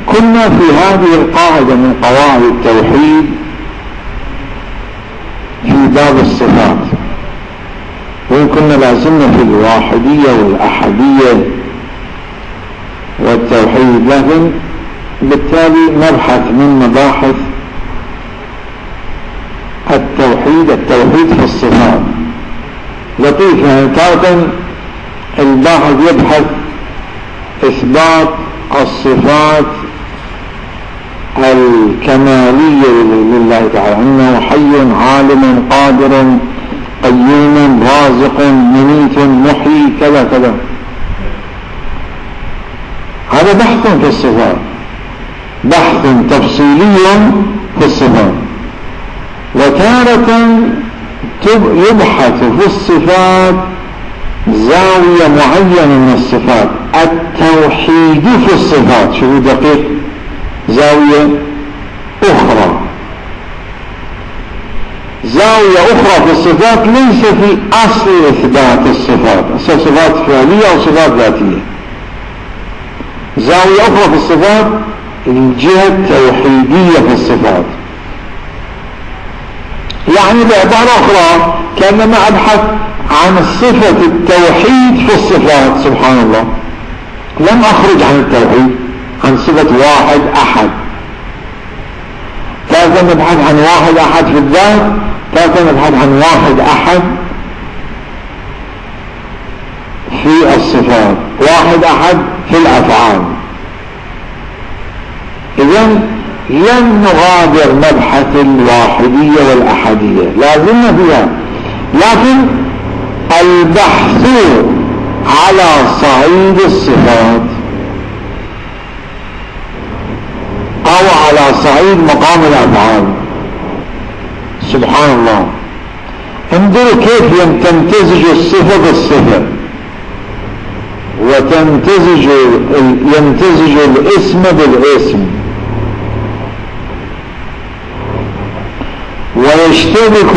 كنا في هذه القاعدة من قواعد التوحيد في باب الصفات، وكنا لازلنا في الواحدية والأحدية والتوحيد، لكن بالتالي نبحث من مباحث التوحيد في الصفات. لطيف يعني تارة الباحث يبحث إثبات الصفات الكمالية لله تعالى، أنه حي عالم قادر قيوم رازق مميت محيي كذا كذا، هذا بحث في الصفات، بحث تفصيلي في الصفات. وتارة يبحث في الصفات زاوية معينة من الصفات، التوحيد في الصفات شو دقيق، زاوية أخرى في الصفات ليس في أصل إثبات الصفات، صفات فعلية أو صفات ذاتية، زاوية أخرى في الصفات الجهة التوحيدية في الصفات. يعني بعبارة أخرى كأنما أبحث عن صفة التوحيد في الصفات، سبحان الله، لم أخرج عن التوحيد، عن صفة واحد أحد. ثالثا نبحث عن واحد أحد في الذات، ثالثا نبحث عن واحد أحد في الصفات، واحد أحد في الأفعال. إذن لن نغادر مبحث الواحدية والأحدية، لازلنا فيها، لكن البحث على صعيد الصفات أو على صعيد مقام الأفعال. سبحان الله، انظروا كيف تمتزج الصفة بالصفة، يمتزج الاسم بالاسم، ويشتبك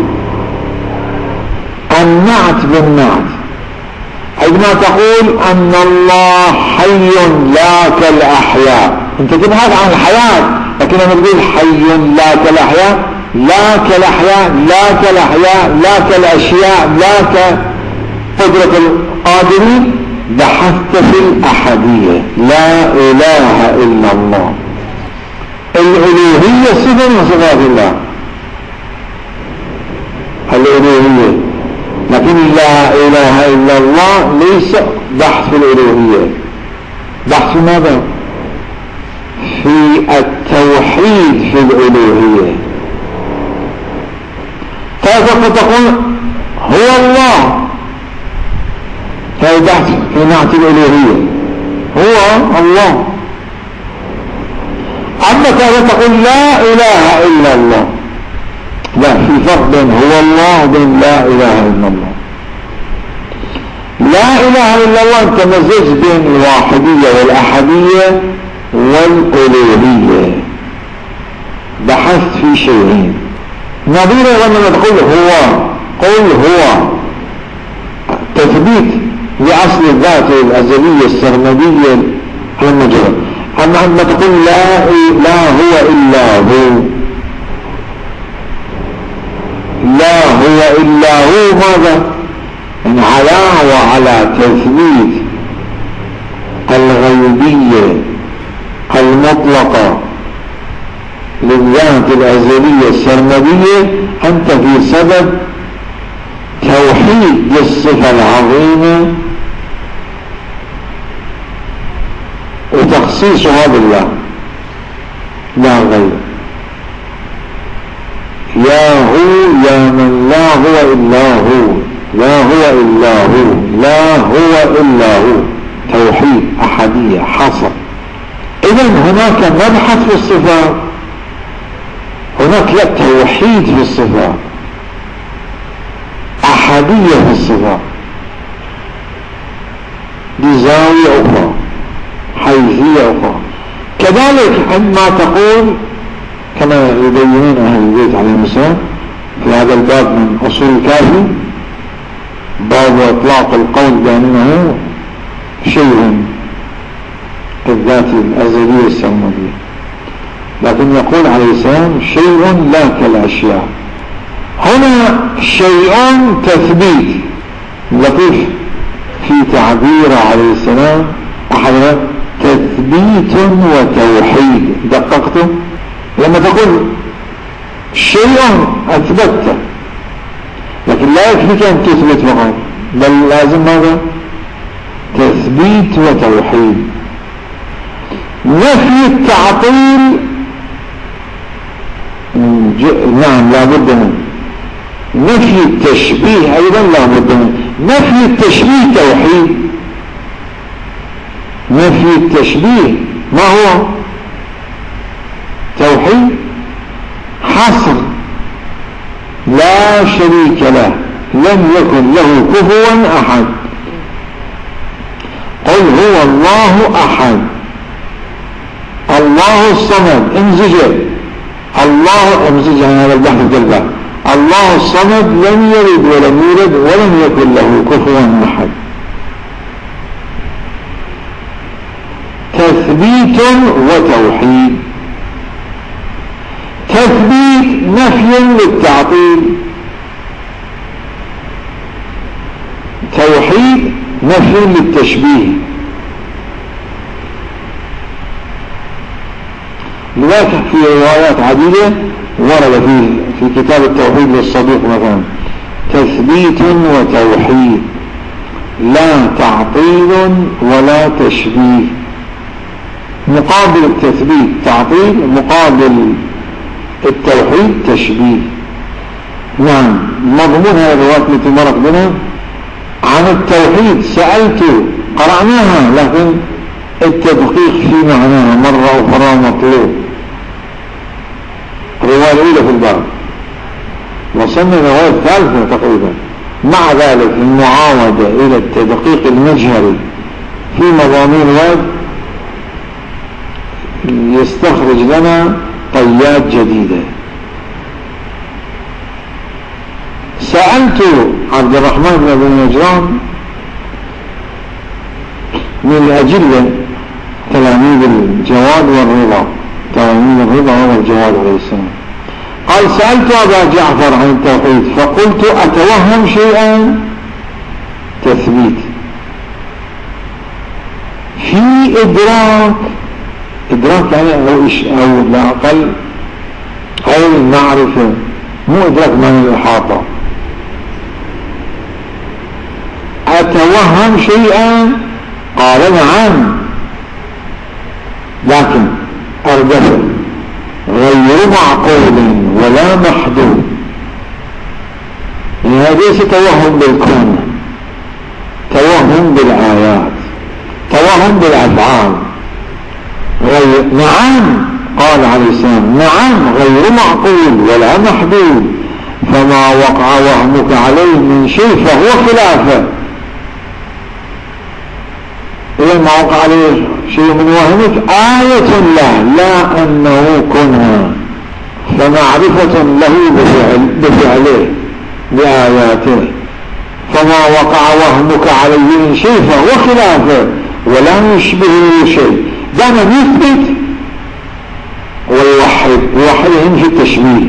النعت بالنعت. عندما تقول أن الله حي لا كالأحياء، أنت تبحث عن الحياة، لكن لما تقول حي لا كالأحياء، لا كالأحياء لا كالأحياء لا كالأشياء لا كقدرة القادرين، بحثت في الأحدية، لا إله إلا الله. الألوهية صفة من صفات الله، الألوهية، لكن لا إله إلا الله ليس بحث في الألوهية، بحث ماذا؟ في التوحيد في الألوهية. فتقول هو الله، هذا بحث في نعت الألوهية، هو الله. أما تقول لا إله إلا الله، لا، في فرق بين هو الله وبين لا إله إلا الله. لا إله إلا الله أنت مزج بين الواحدية والأحدية والألوهية، بحثت في شيئين. نظير لما تقول هو، قل هو تثبيت لأصل الذات الأزلية السرمدية المجرد. أما عندما تقول لا هو إلا هو، لا هو إلا هو، ماذا؟ إن على تثبيت الغيبية المطلقة للذات الأزلية السرمدية، أنت في سبب توحيد للصفة العظيمة وتخصيصها بالله لا غير. يا هو يا من لا هو إلا هو، لا هو إلا هو، لا هو إلا هو، توحيد أحدية حصر. إذن هناك مبحث في الصفات، هناك لا توحيد في الصفات، أحدية في الصفات، دي زاوية أخرى، حيثية أخرى. كذلك عندما تقول كما يبينون أهل البيت عليهم السلام في هذا الباب من أصول الكافي، باب إطلاق القول بأنه شيء الذاتي الأزلية السرمدية. لكن يقول عليه السلام شيء لا كالأشياء. هنا شيء تثبيت لطيف في تعبير عليه السلام، أحد تثبيت وتوحيد. دققته لما تقول شيء أثبته، لكن لا يكفيك أن تثبت فقط، بل لازم ماذا؟ تثبيت وتوحيد. نفي التعطيل نعم لا بد منه. نفي التشبيه أيضا لا بد منه. نفي التشبيه توحيد. نفي التشبيه ما هو؟ توحيد، حصر، لا شريك له، لم يكن له كفوا أحد. قل هو الله أحد، الله الصمد، امزج الله، امزج عن هذا البحث كله. الله الصمد لم يلد ولم يولد ولم يكن له كفوا أحد. تثبيت وتوحيد. تثبيت نفي للتعطيل، توحيد نفي للتشبيه. لذلك في روايات عديدة ورد في كتاب التوحيد للصديق مثلا تثبيت وتوحيد، لا تعطيل ولا تشبيه. مقابل التثبيت تعطيل، مقابل التوحيد تشبيه. نعم، مضمون هذه الروايات التي مرت بنا عن التوحيد سألت، قرأناها، لكن التدقيق في معناها مرة أخرى مطلوب. الرواية الأولى في الباب، وصلنا الرواية الثالثة تقريبا. مع ذلك المعاودة إلى التدقيق المجهري في مضامين الواد يستخرج لنا طيات جديدة. سألت عبد الرحمن بن أبي نجران من الأجلة تلاميذ الجواد والرضا، تلاميذ الرضا والجواد عليه السلام، قال سألت أبا جعفر عن التوحيد فقلت أتوهم شيئا تثبيت في إدراك يعني أو لا أقل أو المعرفة، مو إدراك من الإحاطة. أتوهم شيئا؟ قال نعم، لكن أردفه غير معقول ولا محدود. يعني هذا ليس توهم بالكون، توهم بالآيات، توهم بالأفعال. نعم، قال عليه السلام نعم غير معقول ولا محدود، فما وقع وهمك عليه من شيء فهو خلافه. إذا ما وقع عليه شيء من وهمك آية له، لا أنه كنها، فمعرفة له بفعله بآياته. فما وقع وهمك عليه من شيء فهو خلافه ولا يشبهه شيء. دائما يثبت ويوحد يوحدهم في التشبيه.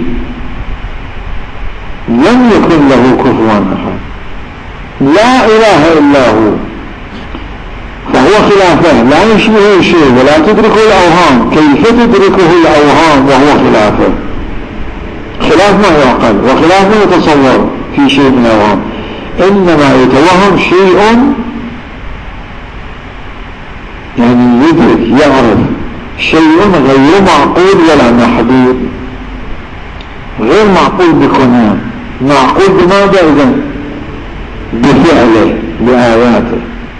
لم يكن له كفوا أحد، لا إله إلا هو، فهو خلافه لا يشبهه شيء ولا تدركه الأوهام. كيف تدركه الأوهام وهو خلافه؟ خلاف ما يعقل وخلاف ما يتصور في شيء من الأوهام. إنما يتوهم شيء يعني يدرك يعرف شيء غير معقول ولا محدود. غير معقول بكونه، معقول بماذا إذن؟ بفعله بآياته.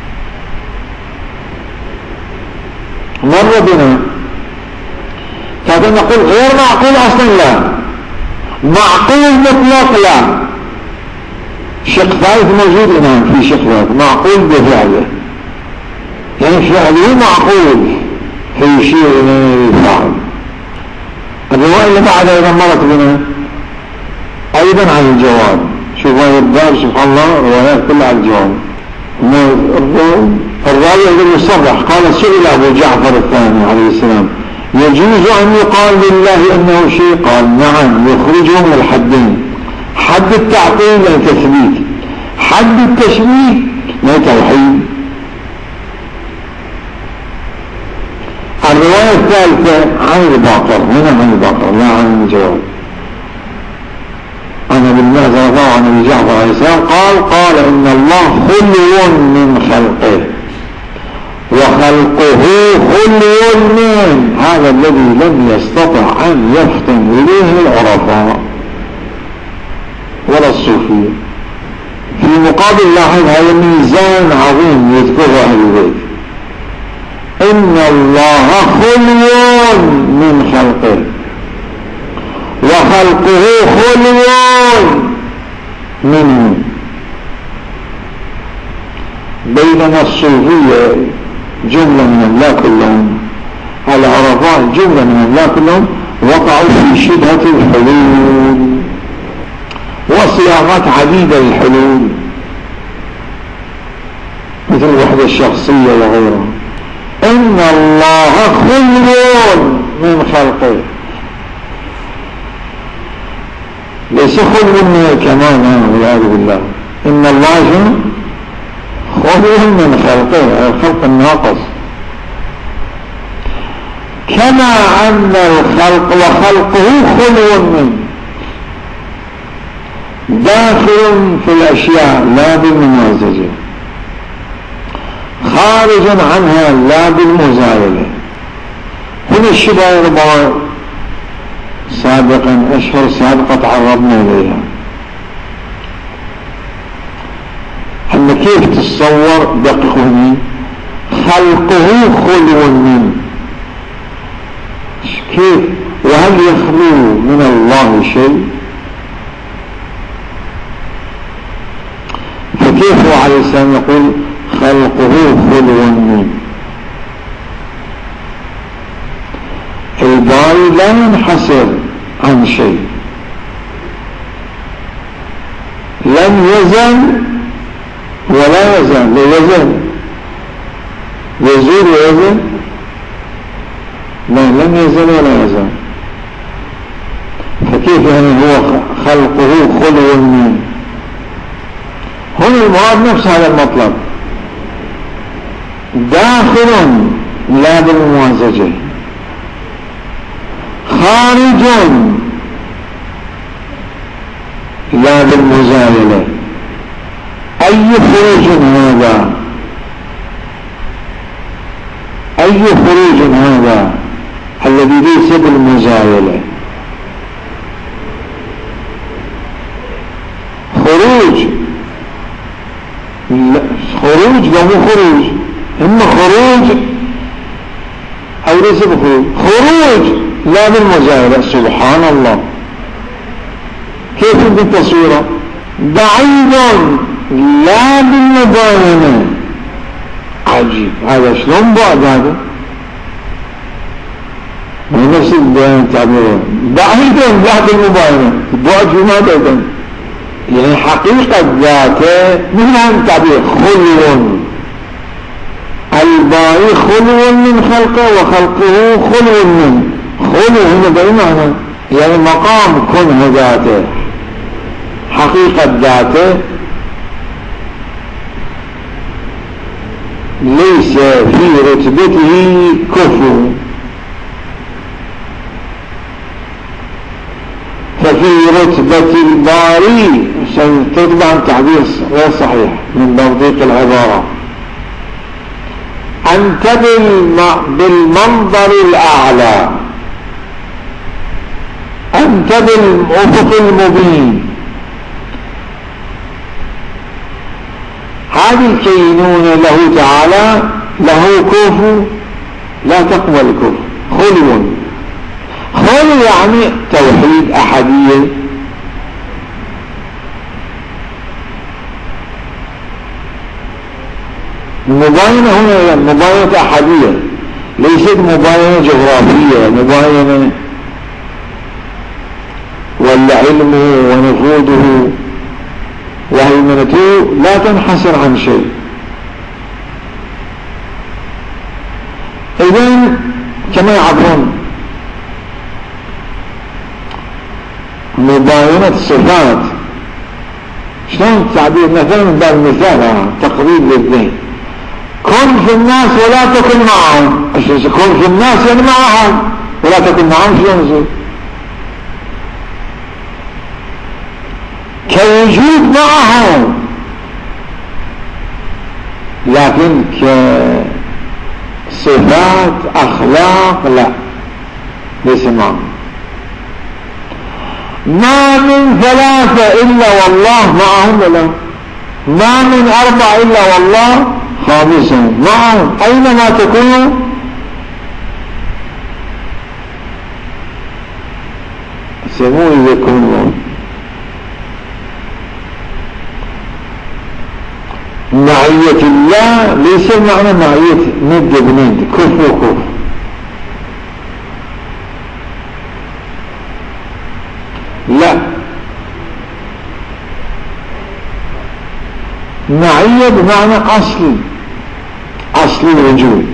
مر بنا كذا نقول غير معقول أصلا لا، معقول مطلق لا. شق ثالث موجود هنا في شق ثالث، معقول بفعله، يعني فعله معقول في شيء يفعل. الرواية اللي بعدها إذا مرت بنا أيضا عن الجواب. شوف هذا الباب سبحان الله روايات كلها عن الجواب. الراوي يقول يصرح قال سئل أبو جعفر الثاني عليه السلام يجوز أن يقال لله إنه شيء؟ قال نعم، يخرجه من الحدين، حد التعطيل لا تثبيت، حد التشبيه لا توحيد. الرواية الثالثة عن الباقر، هنا عن الباقر لا عن الجواب. أنا بالله رضي الله عن أبي جعفر عليه السلام قال إن الله خلو من خلقه وخلقه خلو من، هذا الذي لم يستطع أن يفطن إليه العرفاء ولا الصوفية. في مقابل لاحظ هذا ميزان عظيم يذكره أهل البيت، إن الله خلو من خلقه وخلقه خلو منه. بينما الصوفية جملة من لا كلهم، العرفاء جملة من لا كلهم وقعوا في شبهة الحلول وصياغات عديدة للحلول مثل الوحدة الشخصية وغيرها. إن الله خلو من خلقه، ليس خلو من الكمال والعياذ بالله، إن الله خلو من خلقه، الخلق الناقص. كما أن الخلق وخلقه خلو منه، داخل في الأشياء لا بالممازجة، خارج عنها لا بالمزايلة. هنا الشبهة ربما سابقا أشهر سابقة تعرضنا إليها، أن كيف تتصور دقيقوني خلقه خلو منه، كيف وهل يخلو من الله شيء؟ فكيف هو عليه السلام يقول خلقه خلو منه؟ الباري لا ينحسر عن شيء، لم يزل ولا يزال، لا يزال يزول ويزل، لا لم يزل ولا يزال. فكيف يعني هو خلقه خلو منه؟ هنا المراد نفس هذا المطلب، داخل لا بالممازجة، خارج لا بالمزايلة. أي خروج هذا؟ أي خروج هذا الذي ليس بالمزايلة؟ خروج لا مو خروج، إما خروج أو ليس بخروج، خروج لا بالمزايلة. سبحان الله، كيف بالتصويره؟ بعيد لا بالمباينة. عجيب، هذا شلون بعد؟ هذا من نفس التعبير، بعيد لا بالمباينة، بعد في ماذا؟ يعني حقيقة ذاته من هذا التعبير خلو، الباري خلو من خلقه وخلقه خلو منه. خلو هنا بمعنى يعني مقام كنه ذاته، حقيقة ذاته ليس في رتبته كفر، ففي رتبة الباري طبعا تعبير غير صحيح من توضيح العبارة، أنت بالمنظر الأعلى، أنت بالأفق المبين. هذه الكينونة له تعالى له كفر لا تقبل كفر، خلو يعني توحيد أحدية. المباينة هنا مباينة أحدية، ليست مباينة جغرافية، مباينة ولا علمه ونفوذه وهيمنته لا تنحصر عن شيء. إذن كما يعبرون مباينة الصفات. شلون تعبير مثلا من باب المثال تقريب للذهن. كن في الناس ولا تكن معهم. كن في الناس يعني معهم ولا تكن معهم. شلون يصير؟ كوجود معهم لكن كصفات أخلاق لا، ليس معهم. ما من ثلاثة إلا والله معهم ولا ما من أربعة إلا والله خامسهم معهم أينما تكونوا. سموه يكونوا. معية الله ليس معنى معية ند بند كف وكف. لا، معية بمعنى أصل الوجود،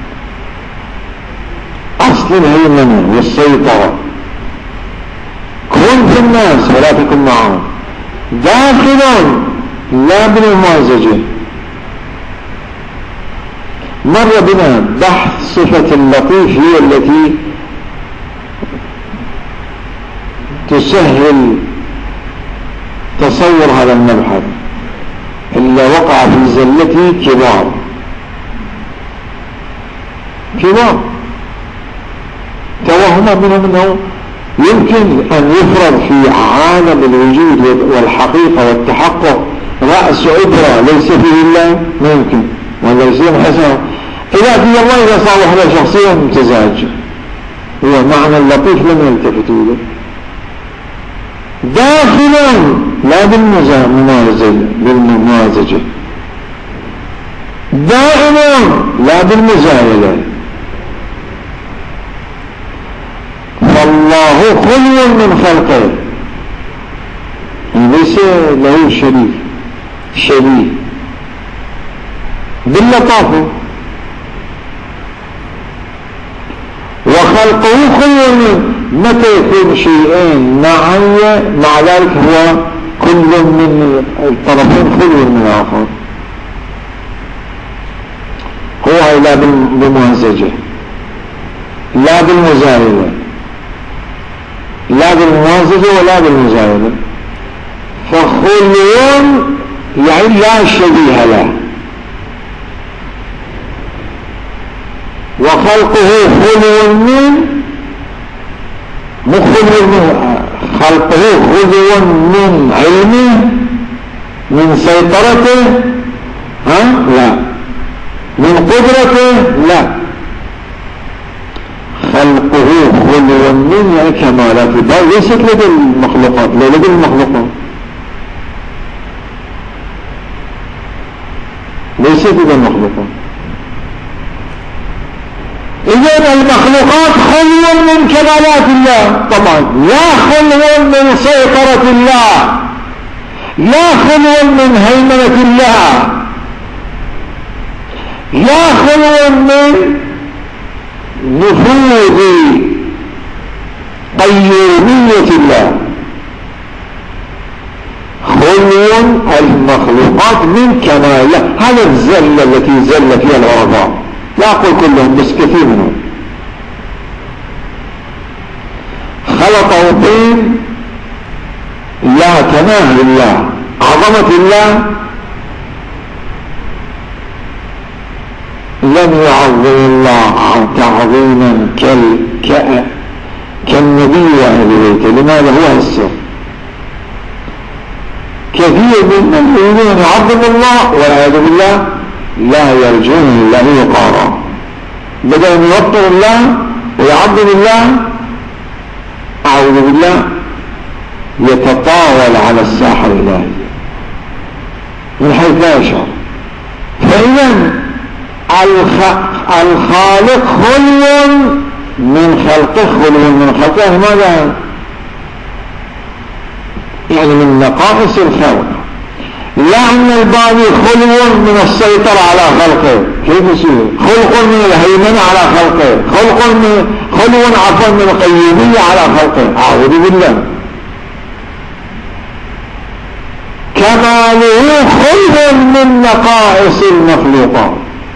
أصل الهيمنة والسيطرة. كن في الناس ولا تكن معهم. داخل لا بالممازجة. مر بنا بحث صفة اللطيف هي التي تسهل تصور هذا المبحث. إلا وقع في زلته كبار توهم منهم أنه يمكن أن يفرض في عالم الوجود والحقيقة والتحقق رأس عبرة ليس فيه الله. ما يمكن، وهذا يصير حسنا. إذا في الله إذا صار وحده شخصيا متزاج، هو معنى اللطيف لم يلتفتوا له. داخلا لا بالممازجة، دائما لا بالمزايلة. فالله خلو من خلقه، ليس له شبيه باللطافة. وخلقه خلو من متى يكون شيئين معي مع ذلك هو كل من الطرفين خلو من الآخر. هو لا بالممازجة لا بالمزايلة، لا بالممازجة ولا بالمزايلة. فخلو يعني لا شبيه له. وخلقه خلو من خلقه خلو من علمه من سيطرته لا، من قدرته لا. خلقه خلو من يعني كمالات الله ليست لدى المخلوقات، لا لدى المخلوقات، ليست لدى المخلوقات. إذن المخلوقات خلو من كمالات الله طبعا، لا خلو من سيطرة الله، لا خلو من هيمنة الله، لا خلو من نفوذ قيومية الله. خلو المخلوقات من كمال هذا الزلة التي زل فيها الغرباء، لا أقول كلهم بس كثير منهم. خلقه طين لا تناهي الله، عظمة الله لم يعظم الله تعظيما كالنبي وأهل بيته. لماذا؟ هو السر. كثير ممن يريدون أن يعظم الله والعياذ بالله لا يرجون الله وقارا، بدل أن يوطر الله ويعظم الله أعوذ بالله يتطاول على الساحة الإلهية من حيث لا يشعر. فإذا الخالق خلو من خلقه، خلو من خلقه. ماذا يعني؟ من نقائص الخلق. لأن الباري خلو من السيطرة على خلقه. كيف يصير؟ خلق من الهيمنة على خلقه، خلو عفوا من القيومية على خلقه. أعوذ بالله. كماله خلو من نقائص المخلوقات،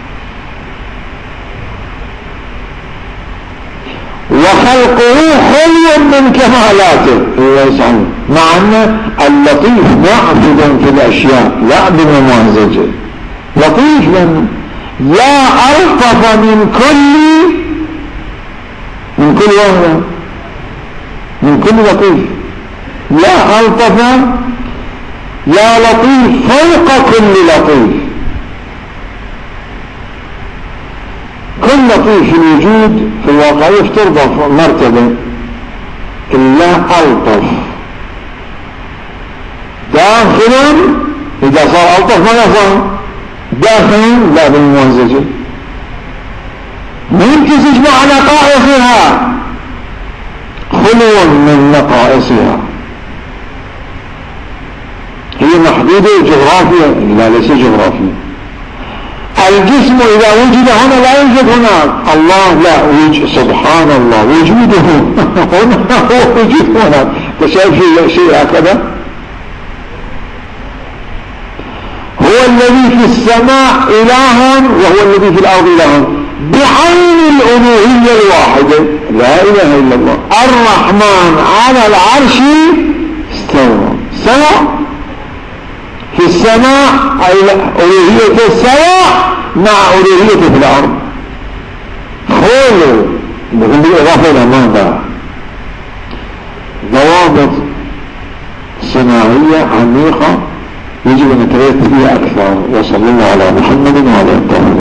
وخلقه خلو من كمالاته. مع أن اللطيف نافذ في الأشياء لا بممازجه، لطيف من لا ألطف من كل واحد، من كل لطيف، لا ألطف لا لطيف فوق كل لطيف. كل لطيف في الوجود في الواقع يفترض مرتبة، إلا ألطف داخلا. إذا صار ألطف ما يصار داخلا لا بالممزجة، ما يمكن تجمع نقائصها، خلو من نقائصها. هي محدودة جغرافيا، لا ليس جغرافيا. الجسم إذا وجد هنا لا يوجد هناك، الله لا وجد، سبحان الله وجوده هنا هو وجود هناك. تشايف شيء هكذا؟ هو الذي في السماء إله وهو الذي في الأرض إله بعين الألوهية الواحدة، لا إله إلا الله. الرحمن على العرش استوى، سواء في السماء ألوهية السواء مع ألوهية في الأرض. خلو بالإضافة إلى ماذا؟ ضوابط صناعية عميقة يجب أن نتريث فيها أكثر. وصلى الله على محمد وعلى آله.